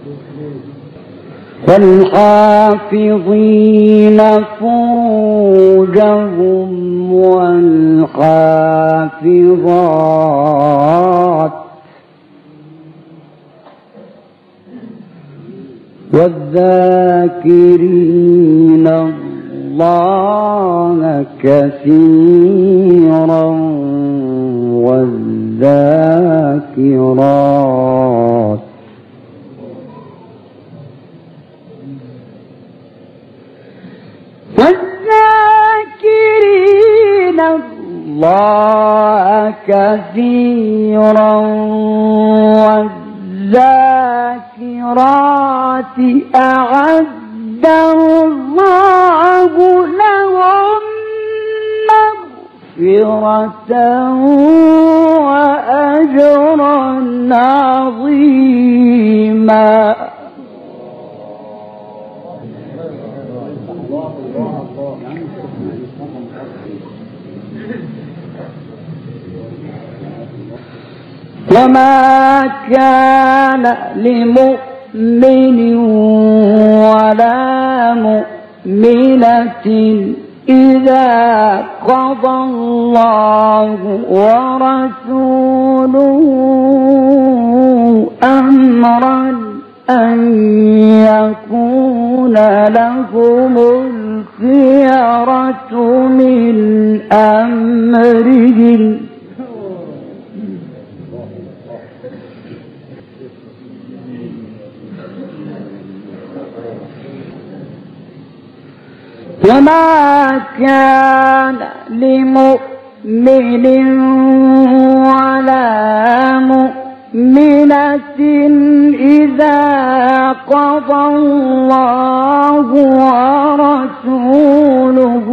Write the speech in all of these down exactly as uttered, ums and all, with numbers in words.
والحافظين فروجهم والحافظات والذاكرين الله كثيرا والذاكرات والذاكرين الله كثيرا والذاكرات أعد الله لهم مغفرة وأجرا عظيما. وما كان لمؤمن ولا مؤمنة إذا قضى الله ورسوله أمرا أن يكون لهم الخيرة من أمرهم وما كان لمؤمن ولا مؤمنة إذا قضى الله ورسوله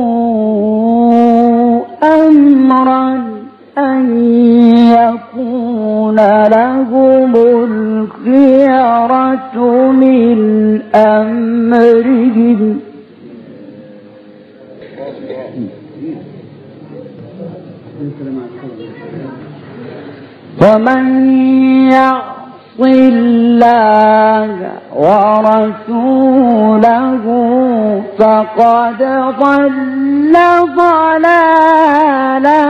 أمرا أن يكون لهم الخيرة من أمرهم ومن يعص الله ورسوله فقد ضل ضلالا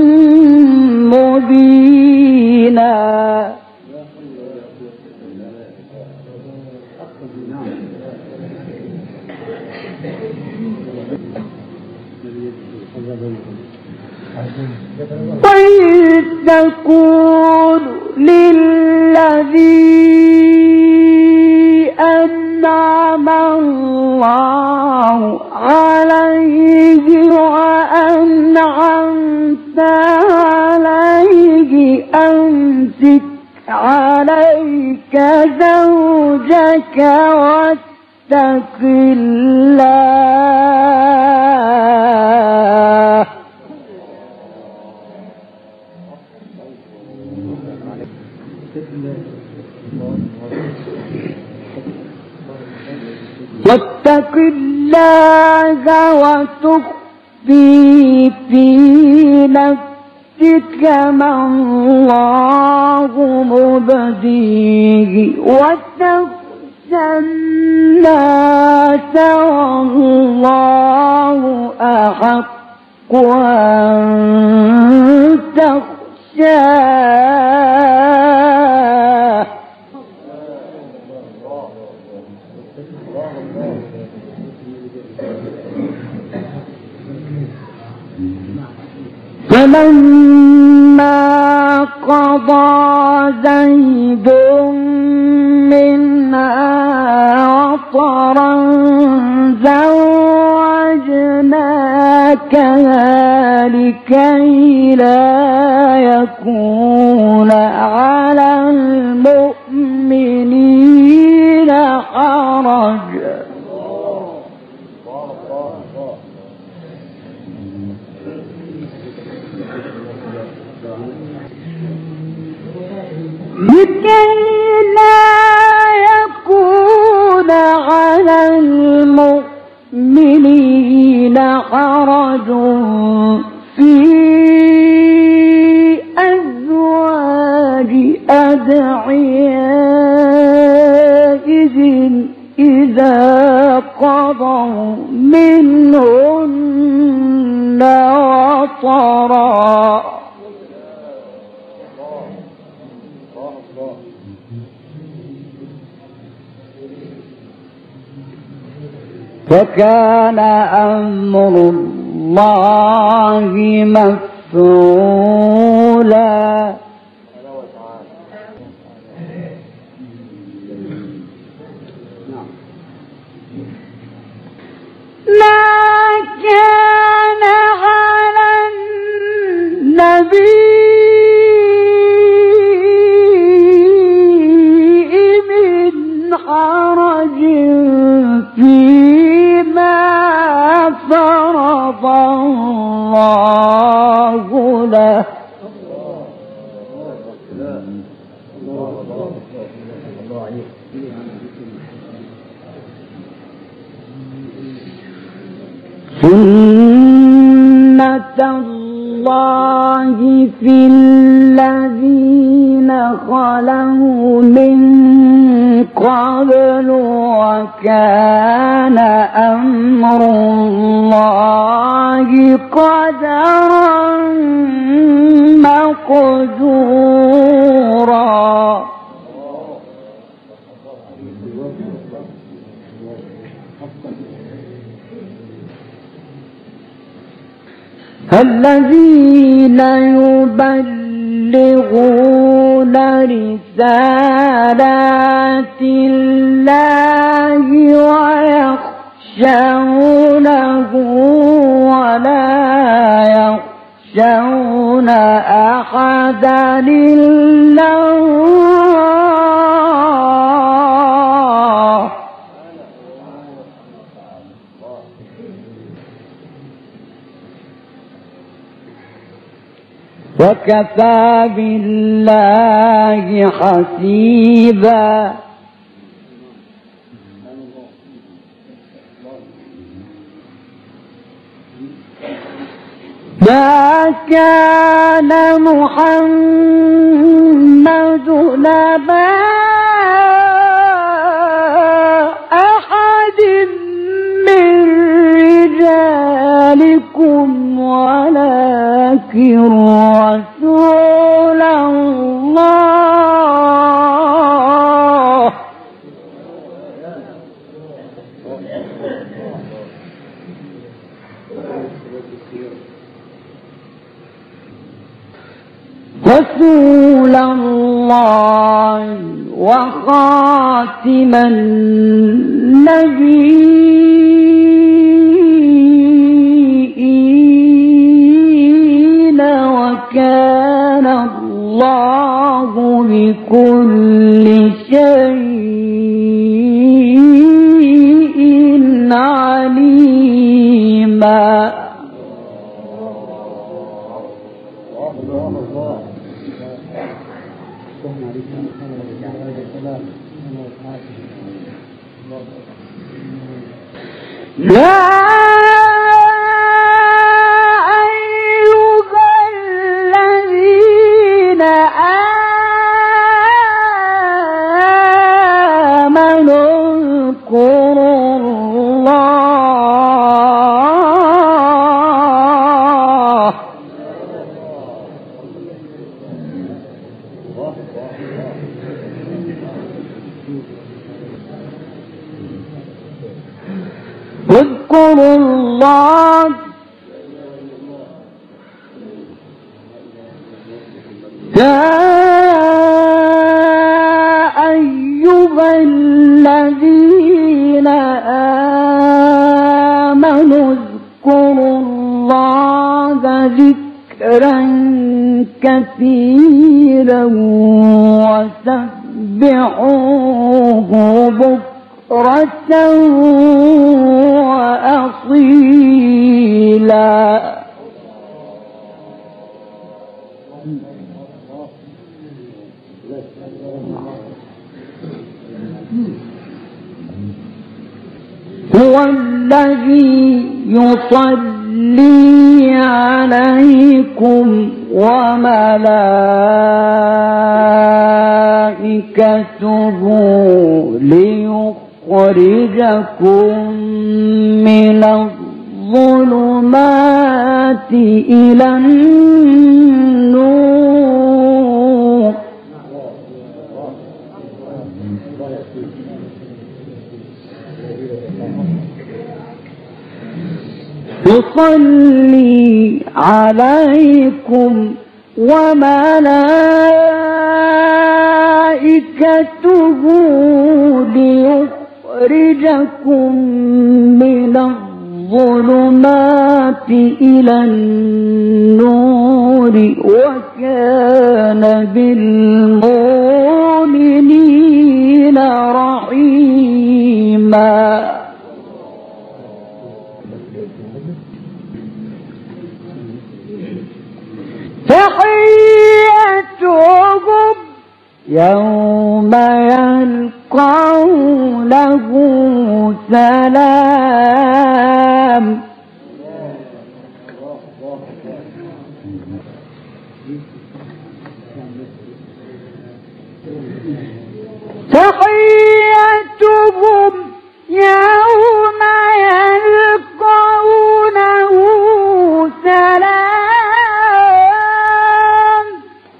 مبينا. وإذ تقول للذي أنعم الله عليه وأنعمت عليه أمسك عليك زوجك واتق الله واتق الله وتخفي في نفسك ما الله مبديه وتخشى الناس والله أحق أن تخشاه. فلما قضى زيد منها وطرا زوجناكها لكي لا يكون على المؤمنين حرج لكي لا يكون على المؤمنين حرج في أزواج أدعيائهم قضوا منهن وطرا فكان أمر الله مفعولا. ما كان على النبي من حرج فيما فرض الله له سنة الله في الذين خلوا من قبل وكان أمر الله قدرا مقدورا. الذين يبلغون رسالات الله ويخشونه ولا يخشون أحدا إلا الله وكفى بالله حسيبا. ما كان محمد نبا أحد من رجالكم ولكن رسول الله رسول الله وخاتم النبيين وكان الله بكل شيء عليما. يا أيها الذين آمنوا اذكروا الله اذكروا الله يا أيها الذين آمنوا اذكروا الله ذكرا كثيرا وسبحوه بكرة وأصيلا. هو الذي يصلي عليكم وملائكته ليخرجكم ليخرجكم من الظلمات إلى النور يصلي عليكم وملائكته ليخرجكم من الظلمات إلى النور وكان بالمؤمنين رحيما. تحيتهم يوم يلقونه سلام تحيتهم يوم يلقونه سلام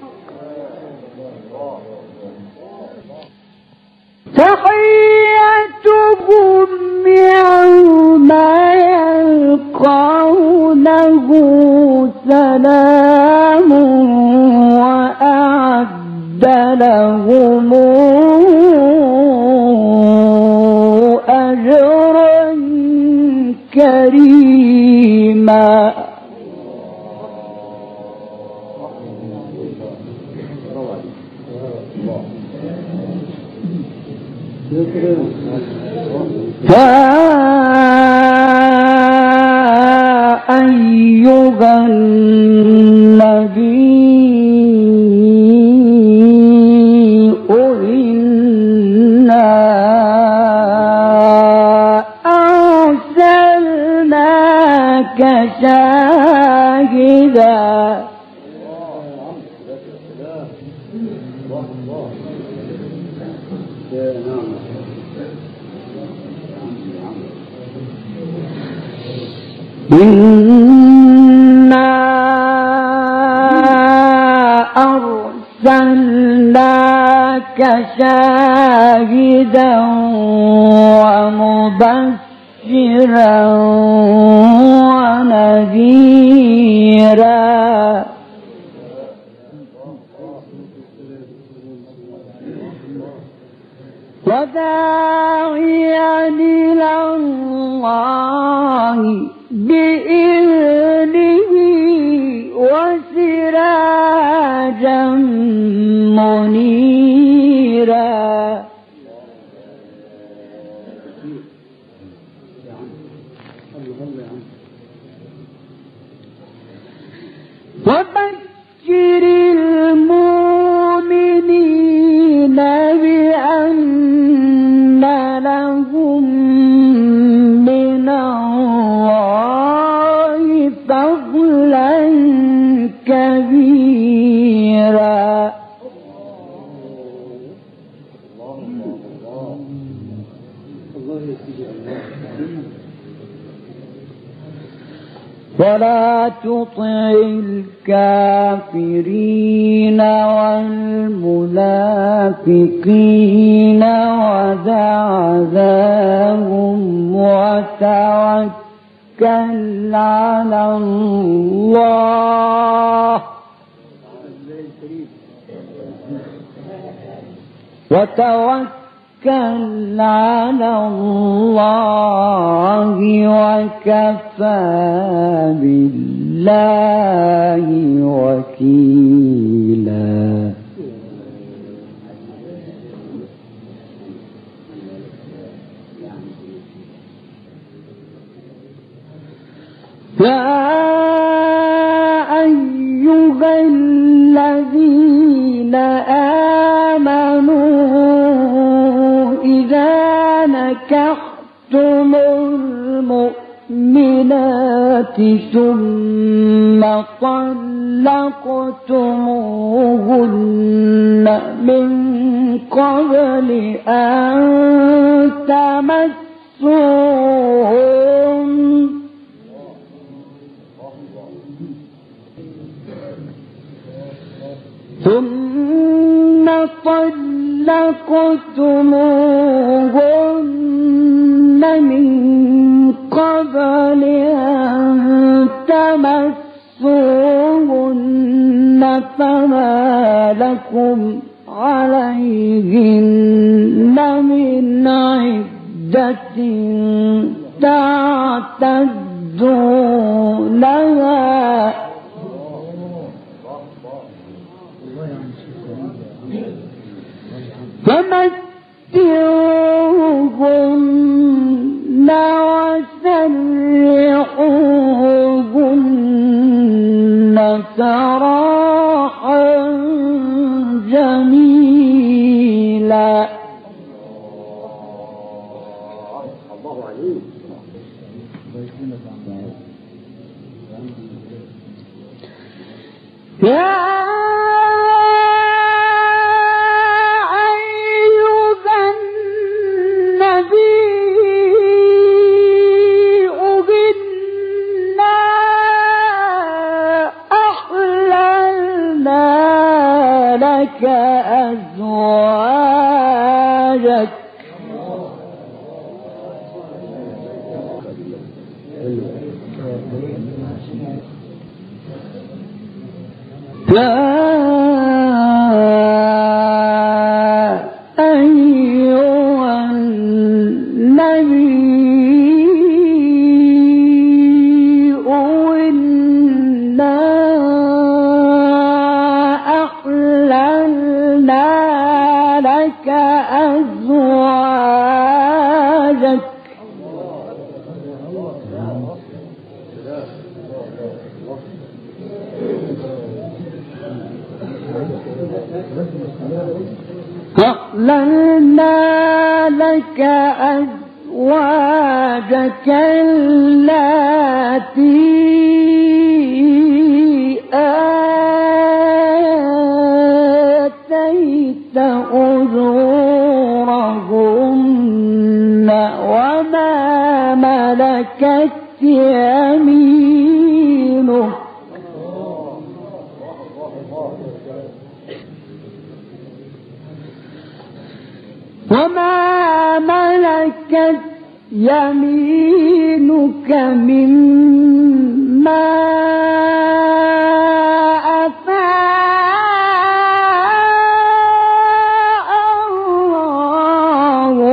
تحيتهم يوم يلقونه سلام وأعد لهم أجرا كريما. يا أيها النبي إنا أرسلناك شاهدا إنا أرسلناك شاهدا ومبشرا ونذيرا وداعيا إلى الله بإذنه وسراجا منيرا. وبشر المؤمنين بأن لهم من الله فضلا كبيرا. ولا تطع الكافرين والمنافقين ودع ذاهم وتوكل على الله وتوكل على الله وكفى بالله وكيلا. يا أيها الذين آمنوا إذا نكحتم المؤمنات ثم طلقتموهن من قبل أن تمسوهن ثم طلقتموهن من قبل أن تمسوهن فما لكم عليهن من عدة تعتدونها فمتعوهن وسرحوهن سراحا جميلا. الله عليك. يا أزواجك يا أيها النبي إنا أحللنا لك أزواجك أحللنا لك أزواجك التي آتيت أجورهن وما ملكت يمينك وما ملكت يمينك مما أفاء الله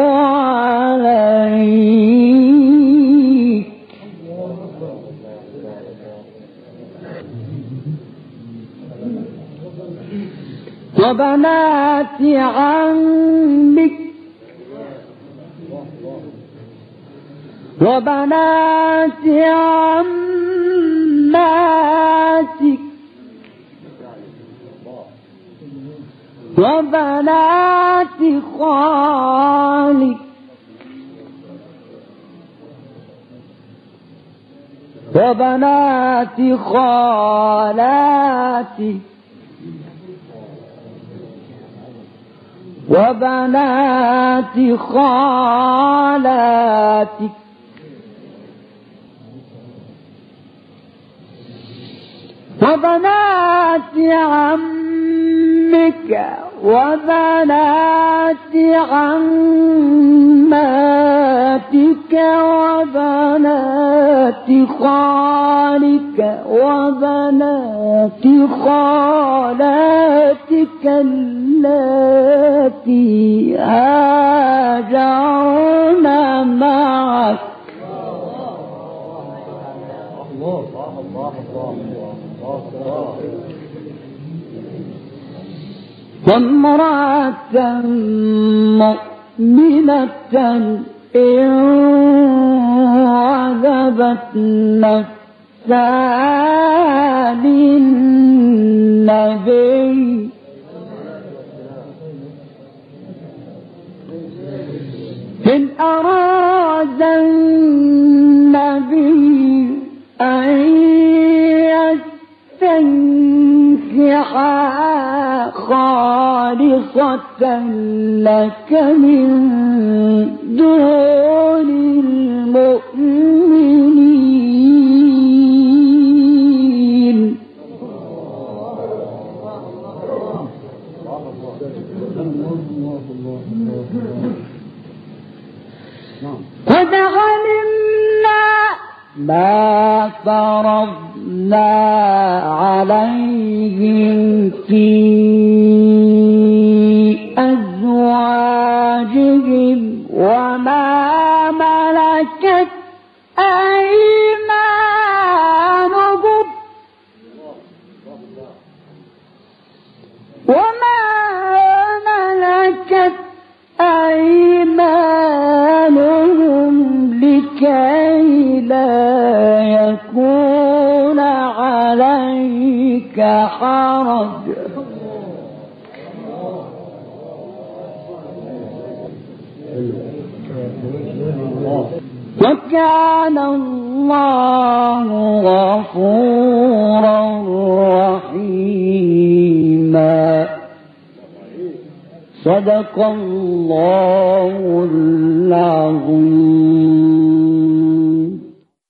عليك وبنات عمك وبنات عماتك وبنات خالك وبنات خالاتك وبنات خالاتك وبنات عمك وبنات عماتك وبنات خالك وبنات خالاتك اللاتي هاجرن معك وامرأة مؤمنة إن وهبت نفسها للنبي إن أراد النبي أن يستنكحها خالصة لك من دون قد علمنا ما فرضنا عليهم في أزواجهم وما ملكت أيمانهم وما ملكت أيمانهم لكي لا يكون عليك حرج. وكان الله غفورا رحيما. صدق الله العظيم.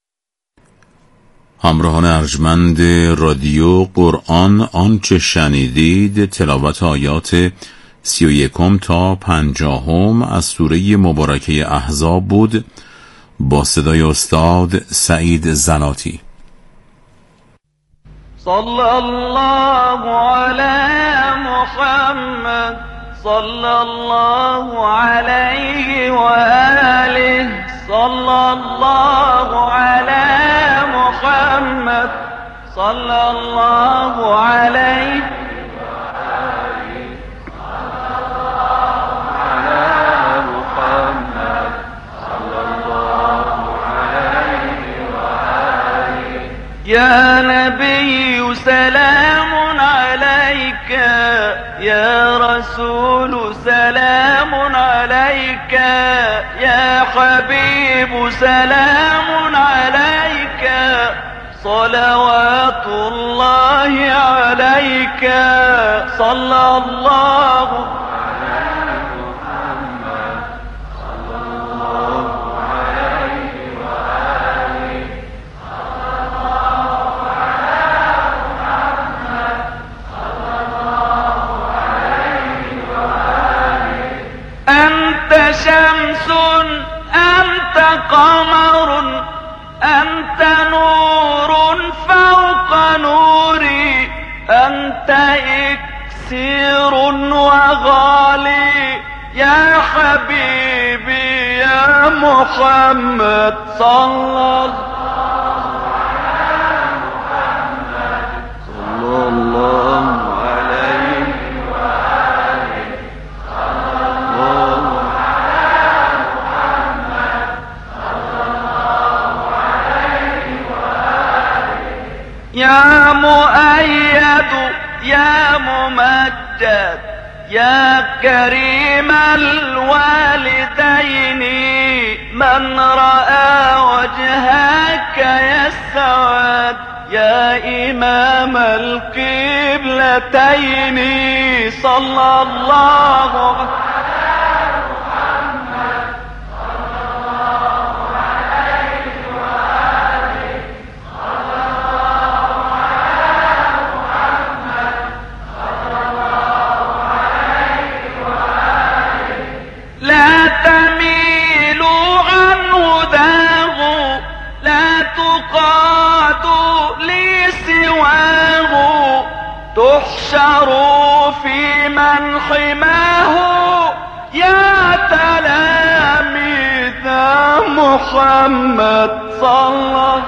همراهان ارجمند رادیو قرآن، آنچه شنیدید تلاوت آیات سی و یکم تا پنجاهم از سوره مبارکه احزاب بود با صدای استاد سعید زناتی. صلی الله علی محمد صلی الله علیه و آله صلی الله علی محمد صلی الله علیه يا نبي سلام عليك يا رسول سلام عليك يا حبيب سلام عليك صلوات الله عليك صلى الله شمس أنت قمر أنت نور فوق نوري أنت إكسير وغالي يا حبيبي يا محمد صلى الله يا مؤيد يا ممجد يا كريم الوالدين من رأى وجهك يسعد يا إمام القبلتين صلى الله عليه تحشروا في من حماه يا تلاميذ محمد صلى الله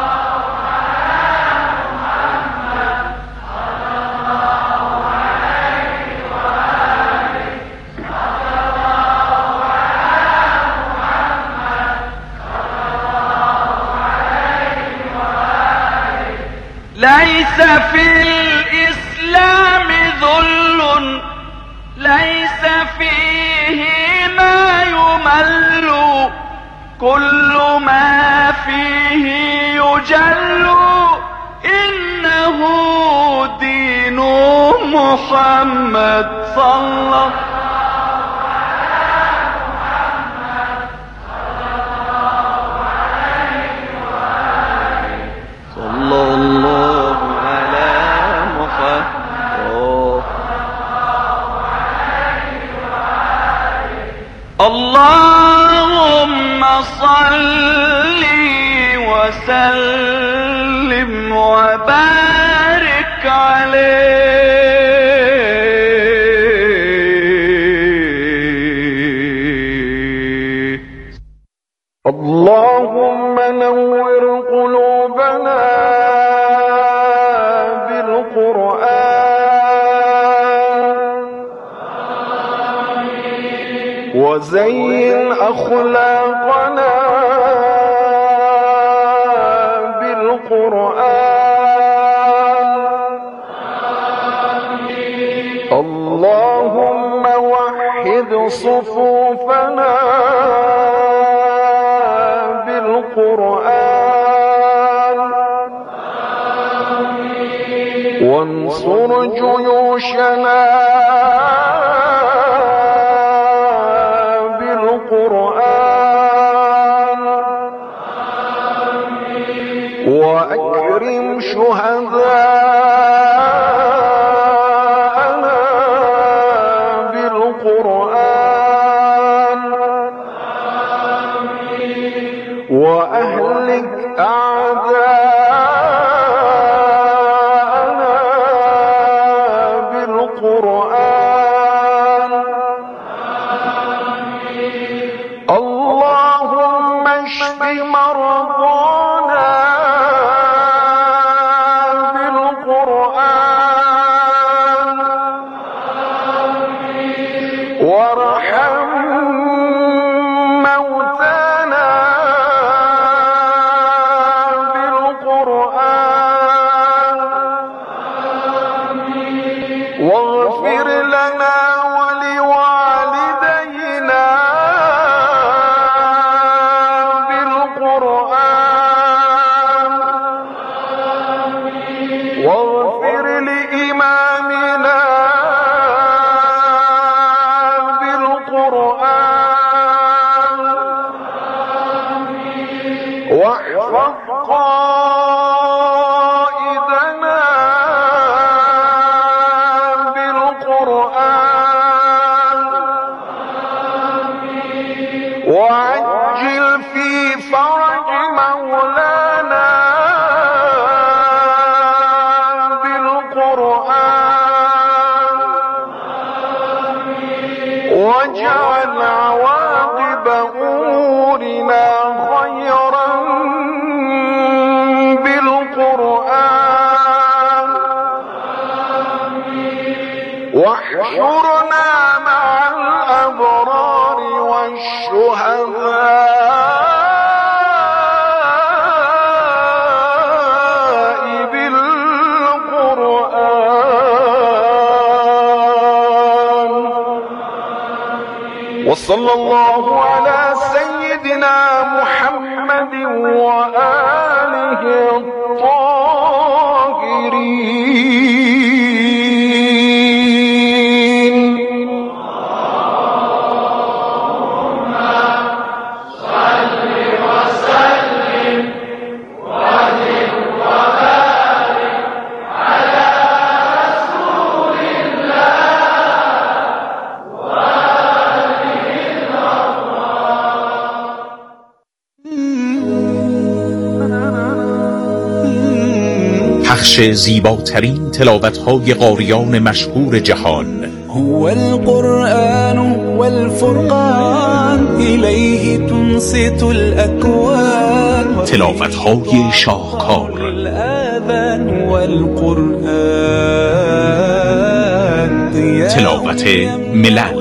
ليس في الإسلام ذل ليس فيه ما يمل كل ما فيه يجل إنه دين محمد صلى الله اللهم صلي وسلم وبارك عليه. اللهم نور قلوبنا بالقرآن وزين أخلاقنا بالقرآن. اللهم وحد صفوفنا بالقرآن وانصر جيوشنا بالقرآن وأكرم شهداءنا بالقرآن وأهلك أعداءنا بالقرآن. اللهم اشف مرضانا بالقرآن وارحم موتانا واغفر لنا ولوالدينا بالقرآن واغفر لإمامنا بالقرآن واحفظ قائدنا وعجل في فرج مولانا بالقرآن واجعل عواقب أمورنا خيرا بالقرآن واحشرنا مع الأبرار والشهداء بالقرآن. وصلى الله على سيدنا محمد وآله الطاهرين. پخش زیباترین تلاوت‌های قاریان مشهور جهان. هو القرآن والفرقان إليه تنصت الأكوان. تلاوت‌های شاهکار. الآذان والقرآن تلاوت ملل.